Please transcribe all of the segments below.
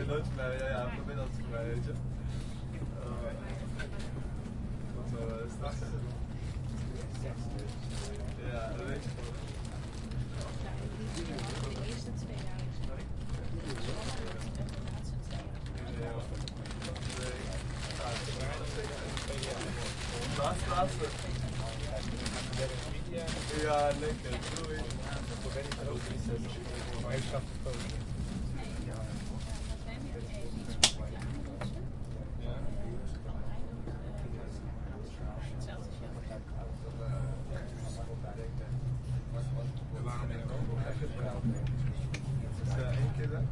nooit voor mij. Ja, ik ben altijd voor mij, weet je. Zo straks. Ja, dat weet je wel. De eerste 2 jaar is het. Laatste. Ja, lekker. Doei. Maar even zacht gekozen. Waarom ben ik ook één keer dan?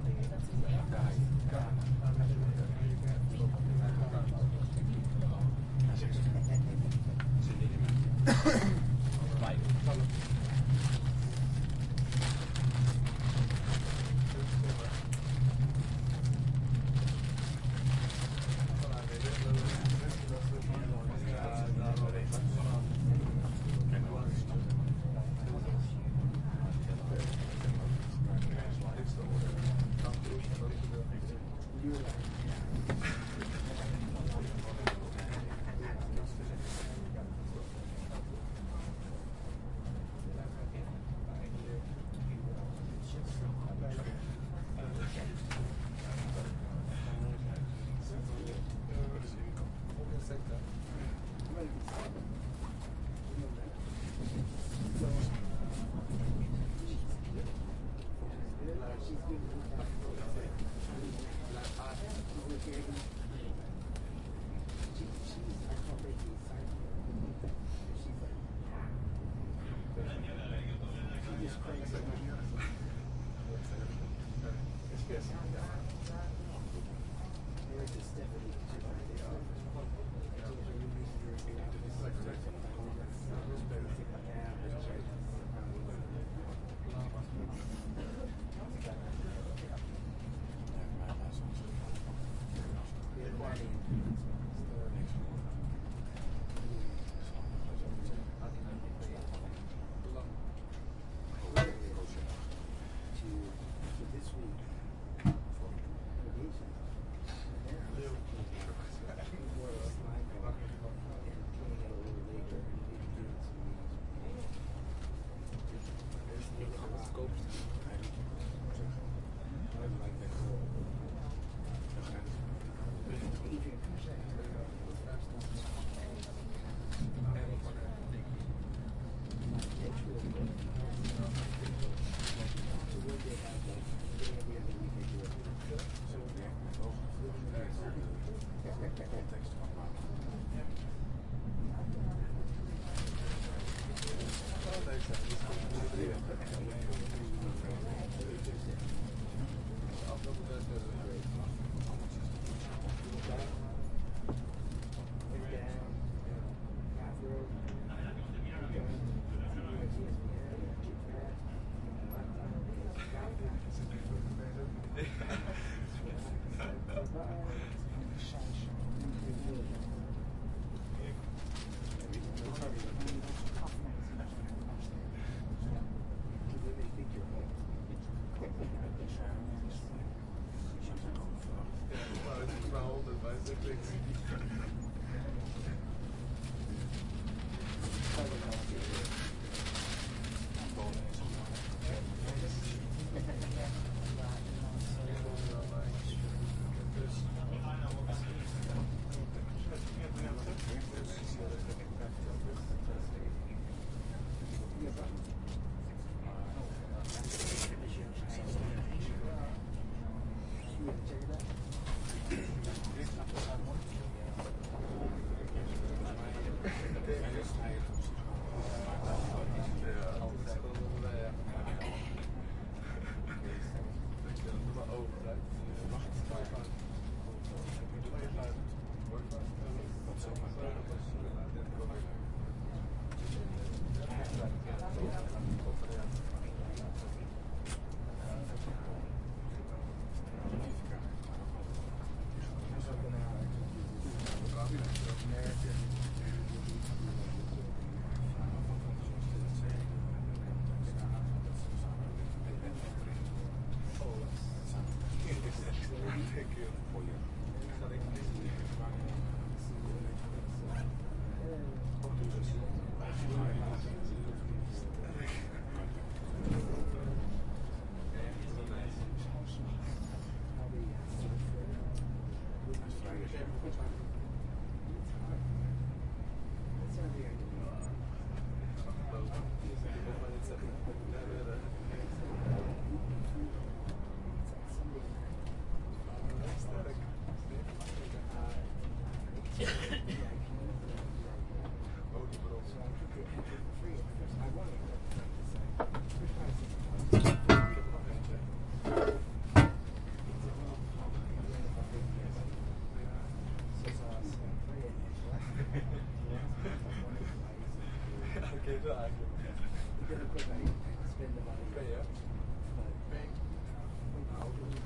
spend the money. Ben je? Ben. Nou,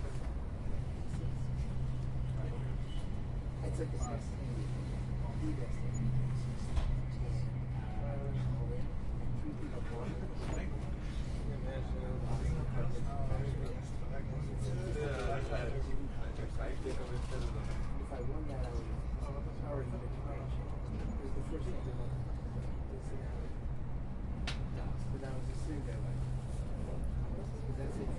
It's like the best thing. The best thing. Treat people well. If I won that, I would already make a match. It was the first thing I won. But I was just sitting there like, because that's it.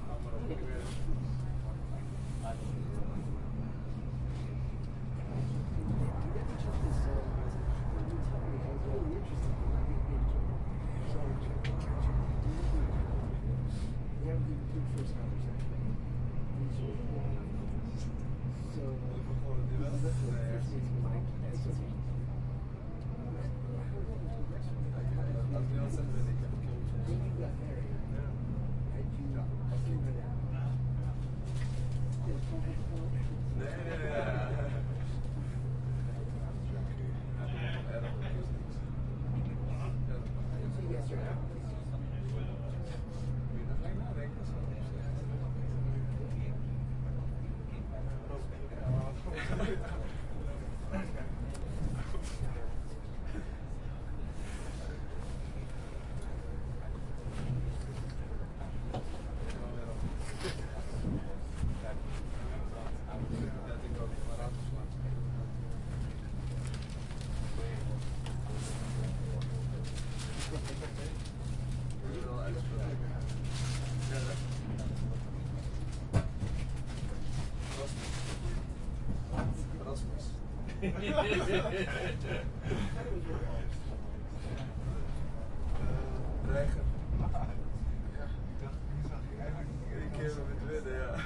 Dreigen. Ja. Eén keer met winnen, ja.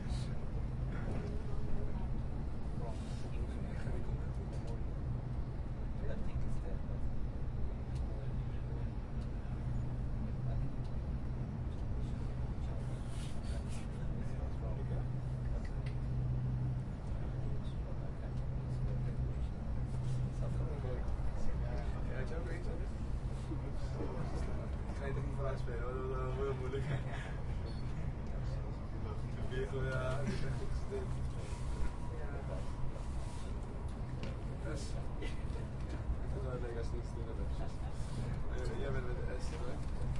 Jij bent met de S, hè?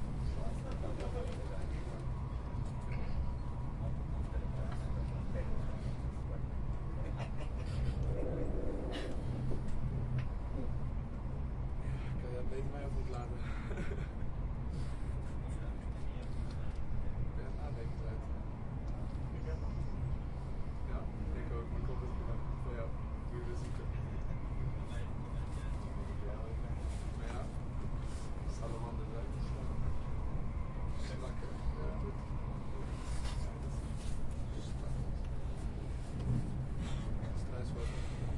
Kan jij beter mij op laten? Ben je aan het nadenken uit? Ja, ik ook, maar komt het van jou? Doe je de ziekte? Maar ja, salamander uit. Slakken. Ja, goed. Struisvogel.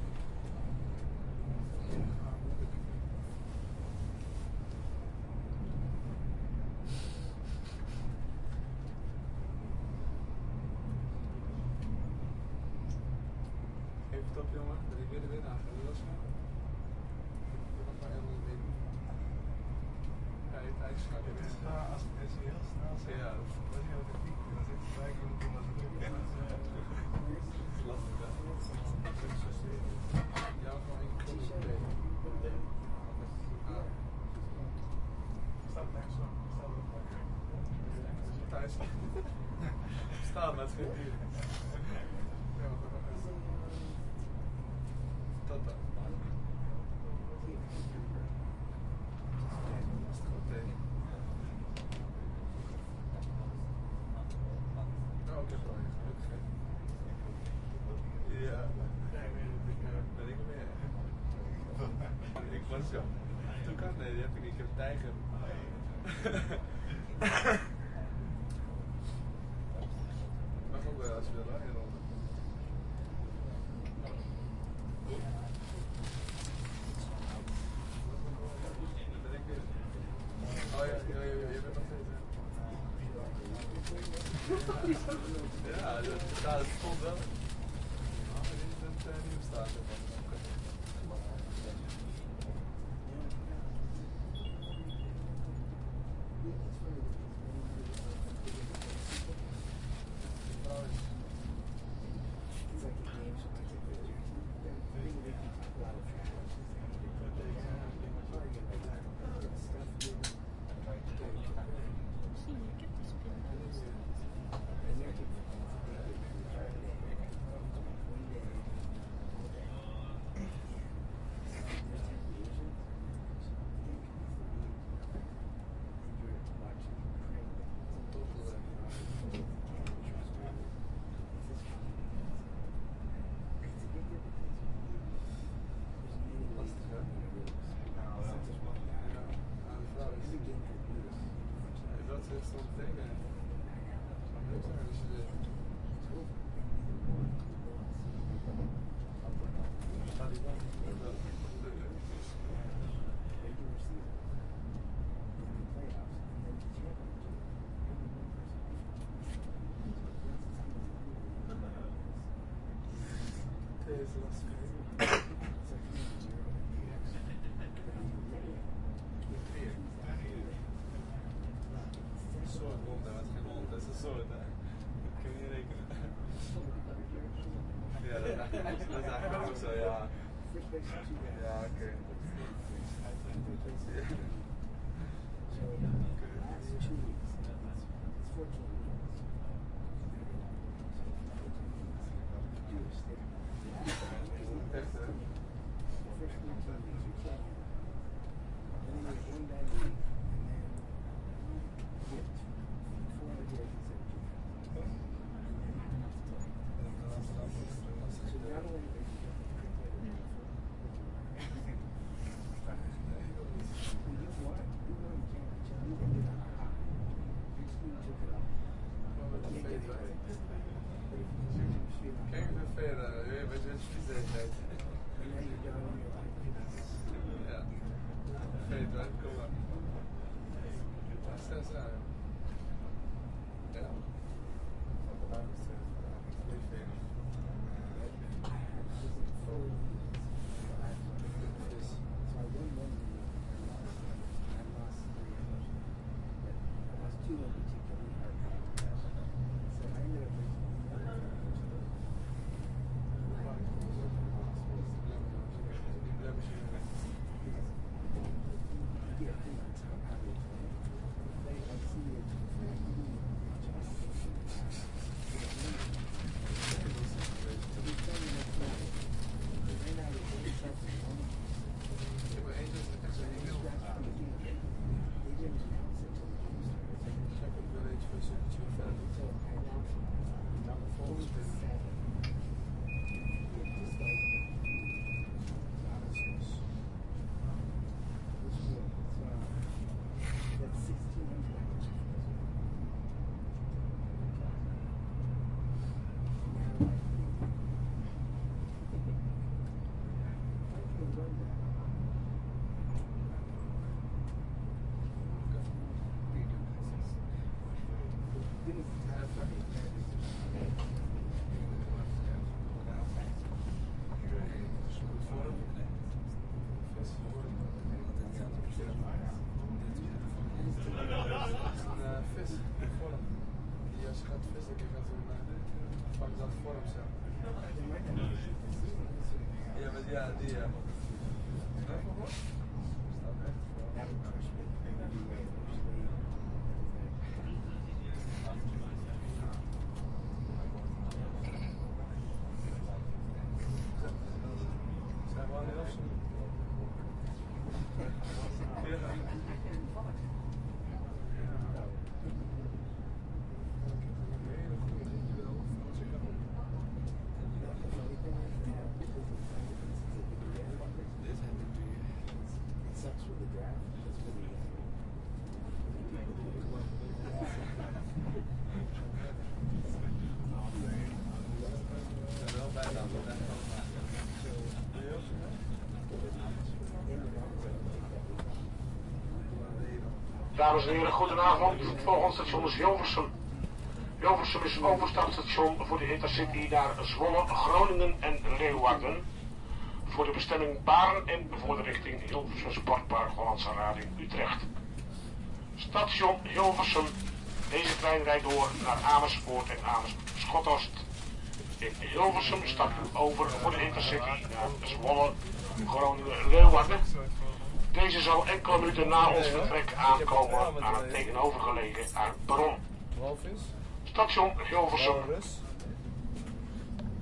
Geef het op, jongen. Dat ik weer de winnaar ga. Dat is maar. Je mag maar helemaal niet meedoen. Ja, je tijd schakken. Als het heel snel zit, Ja, dat is heel techniek. Dan zit je gelijk om te doen als het lukt. dat is lastig, hè? Ja, gewoon één keer op de Staat nergens op. Staat op een thuis. Staat, maar het is geen duur. Ja, maar dat dan. Is het goed tegen? Oh, ik heb wel even gelukkig, hè? Ja. Ben ik meer? Ik was zo. Toen kan nee, die heb ik niet. Ik heb tijger. Mag ook wel als je wil, hè? In ronde. Ben ik weer? Oh ja, je bent nog steeds, hè? Ja, het stond wel. Maar dit is het nieuw staat. It's funny. ze stond tegen. Dat zou leuk zijn als je dit. Taliban. Deze was een soort hond, dat was geen hond, dat is een soort, hè. Dat kun je niet rekenen. Ja, dat is eigenlijk ook zo, ja. Ja, oké. Echt, hè? Kijk even verder, je bent een vies deze tijd. Ja. Vet, hè? Kom maar. Wat is dat? Ja. Ja, die ja. Zijn we al heel snel? Dames en heren, goedenavond. Volgend station is Hilversum. Hilversum is een overstapstation voor de Intercity naar Zwolle, Groningen en Leeuwarden. Voor de bestemming Baren en voor de richting Hilversum Sportpark Hollandse Rading Utrecht. Station Hilversum. Deze trein rijdt door naar Amersfoort en Amersfoort-Schothorst. In Hilversum stapt u over voor de Intercity naar Zwolle, Groningen, Leeuwarden. Deze zal enkele minuten na ons vertrek aankomen aan het tegenovergelegen perron. Station Hilversum.